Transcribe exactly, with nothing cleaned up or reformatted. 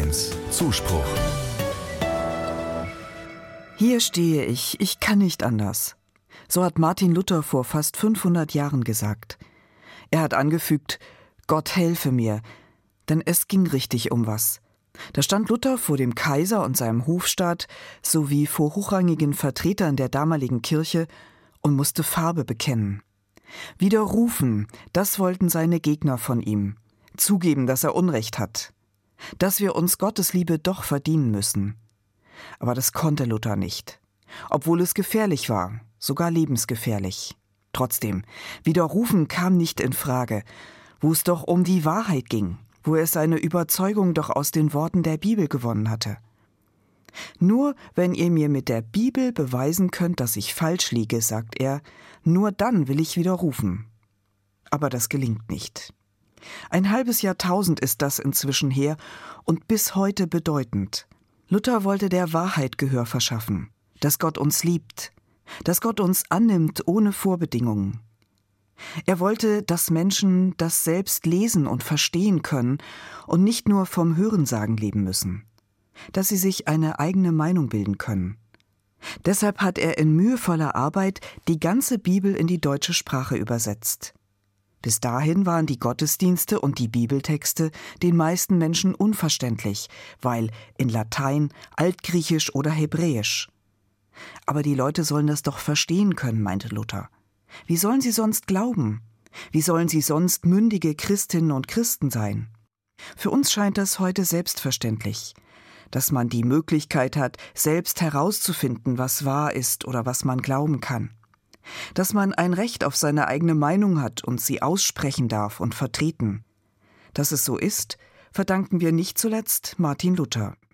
eins Zuspruch. Hier stehe ich, ich kann nicht anders. So hat Martin Luther vor fast fünfhundert Jahren gesagt. Er hat angefügt, Gott helfe mir, denn es ging richtig um was. Da stand Luther vor dem Kaiser und seinem Hofstaat sowie vor hochrangigen Vertretern der damaligen Kirche und musste Farbe bekennen. Widerrufen, das wollten seine Gegner von ihm. Zugeben, dass er Unrecht hat. Dass wir uns Gottes Liebe doch verdienen müssen. Aber das konnte Luther nicht. Obwohl es gefährlich war, sogar lebensgefährlich. Trotzdem, Widerrufen kam nicht in Frage, wo es doch um die Wahrheit ging, wo er seine Überzeugung doch aus den Worten der Bibel gewonnen hatte. Nur wenn ihr mir mit der Bibel beweisen könnt, dass ich falsch liege, sagt er, nur dann will ich widerrufen. Aber das gelingt nicht. Ein halbes Jahrtausend ist das inzwischen her und bis heute bedeutend. Luther wollte der Wahrheit Gehör verschaffen, dass Gott uns liebt, dass Gott uns annimmt ohne Vorbedingungen. Er wollte, dass Menschen das selbst lesen und verstehen können und nicht nur vom Hörensagen leben müssen, dass sie sich eine eigene Meinung bilden können. Deshalb hat er in mühevoller Arbeit die ganze Bibel in die deutsche Sprache übersetzt. Bis dahin waren die Gottesdienste und die Bibeltexte den meisten Menschen unverständlich, weil in Latein, Altgriechisch oder Hebräisch. Aber die Leute sollen das doch verstehen können, meinte Luther. Wie sollen sie sonst glauben? Wie sollen sie sonst mündige Christinnen und Christen sein? Für uns scheint das heute selbstverständlich, dass man die Möglichkeit hat, selbst herauszufinden, was wahr ist oder was man glauben kann. Dass man ein Recht auf seine eigene Meinung hat und sie aussprechen darf und vertreten. Dass es so ist, verdanken wir nicht zuletzt Martin Luther.